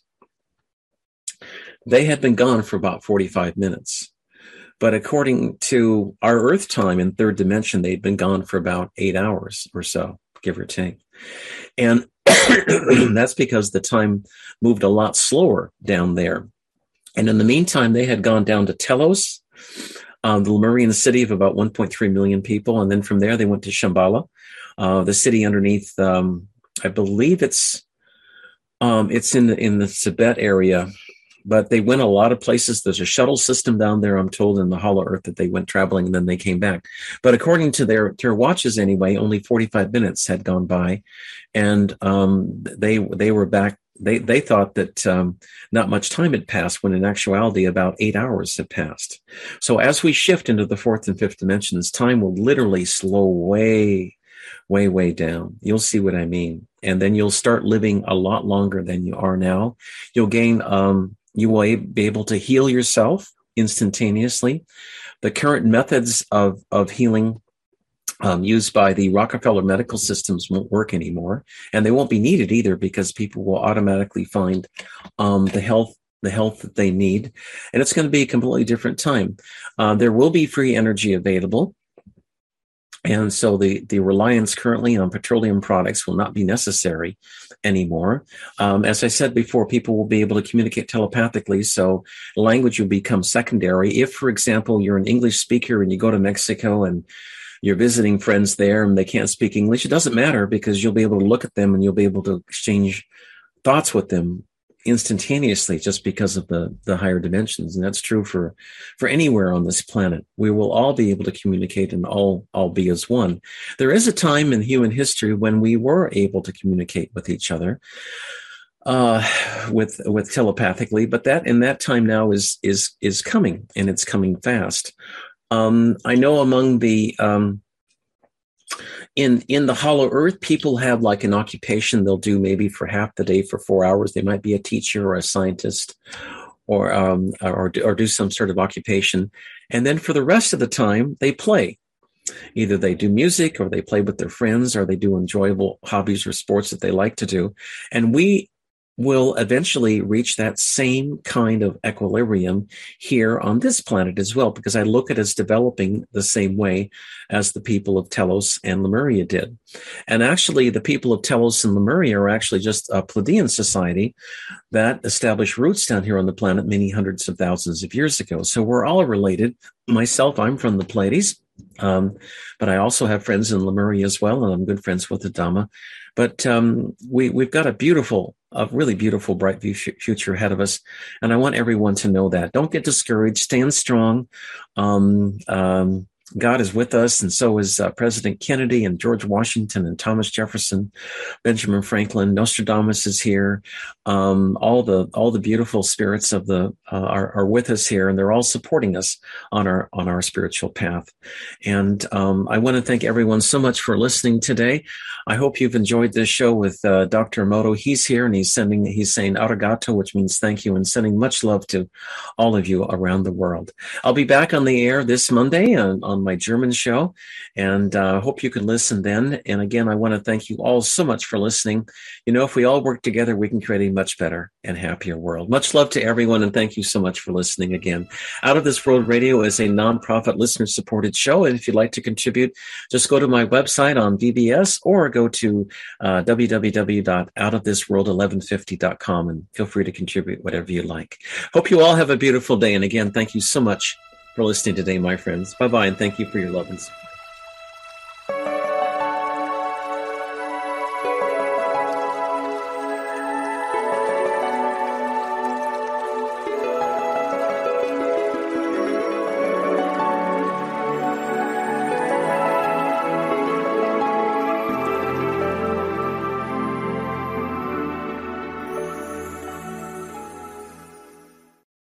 they had been gone for about forty-five minutes. But according to our Earth time in third dimension, they'd been gone for about eight hours or so, give or take. And that's because the time moved a lot slower down there. And in the meantime, they had gone down to Telos, Um, the Lemurian city of about one point three million people. And then from there, they went to Shambhala, uh, the city underneath, um, I believe it's um, it's in the, in the Tibet area, but they went a lot of places. There's a shuttle system down there, I'm told, in the Hollow Earth that they went traveling, and then they came back. But according to their, their watches anyway, only forty-five minutes had gone by, and um, they they were back. They they thought that um, not much time had passed, when in actuality about eight hours had passed. So as we shift into the fourth and fifth dimensions, time will literally slow way, way, way down. You'll see what I mean. And then you'll start living a lot longer than you are now. You'll gain, um, you will be able to heal yourself instantaneously. The current methods of, of healing Um, used by the Rockefeller medical systems won't work anymore, and they won't be needed either, because people will automatically find um, the health the health that they need, and it's going to be a completely different time. Uh, there will be free energy available, and so the the reliance currently on petroleum products will not be necessary anymore. Um, as I said before, people will be able to communicate telepathically, so language will become secondary. If, for example, you're an English speaker and you go to Mexico and you're visiting friends there and they can't speak English, it doesn't matter, because you'll be able to look at them and you'll be able to exchange thoughts with them instantaneously, just because of the, the higher dimensions. And that's true for, for anywhere on this planet. We will all be able to communicate and all, all be as one. There is a time in human history when we were able to communicate with each other. uh, with with telepathically, but that in that time now is is is coming, and it's coming fast. Um, I know among the um, in in the hollow earth, people have like an occupation they'll do maybe for half the day for four hours. They might be a teacher or a scientist, or um, or or do some sort of occupation, and then for the rest of the time they play. Either they do music, or they play with their friends, or they do enjoyable hobbies or sports that they like to do. And we will eventually reach that same kind of equilibrium here on this planet as well, because I look at it as developing the same way as the people of Telos and Lemuria did. And actually, the people of Telos and Lemuria are actually just a Pleiadian society that established roots down here on the planet many hundreds of thousands of years ago. So we're all related. Myself, I'm from the Pleiades. Um, but I also have friends in Lemuria as well, and I'm good friends with Adama. But um, we, we've got a beautiful, a really beautiful, bright future ahead of us. And I want everyone to know that. Don't get discouraged. Stand strong. Um, um, God is with us, and so is uh, President Kennedy and George Washington and Thomas Jefferson, Benjamin Franklin. Nostradamus is here. Um, all the all the beautiful spirits of the uh, are, are with us here, and they're all supporting us on our on our spiritual path. And um, I want to thank everyone so much for listening today. I hope you've enjoyed this show with uh, Doctor Emoto. He's here, and he's sending he's saying arigato, which means thank you, and sending much love to all of you around the world. I'll be back on the air this Monday on, on my German show, and I uh, hope you can listen then. And again, I want to thank you all so much for listening. You know, if we all work together, we can create a much better and happier world. Much love to everyone, and thank you so much for listening again. Out of This World Radio is a nonprofit listener-supported show, and if you'd like to contribute, just go to my website on B B S or go to uh, w w w dot out of this world eleven fifty dot com, and feel free to contribute whatever you like. Hope you all have a beautiful day, and again, thank you so much for listening today, my friends. Bye-bye, and thank you for your love and support.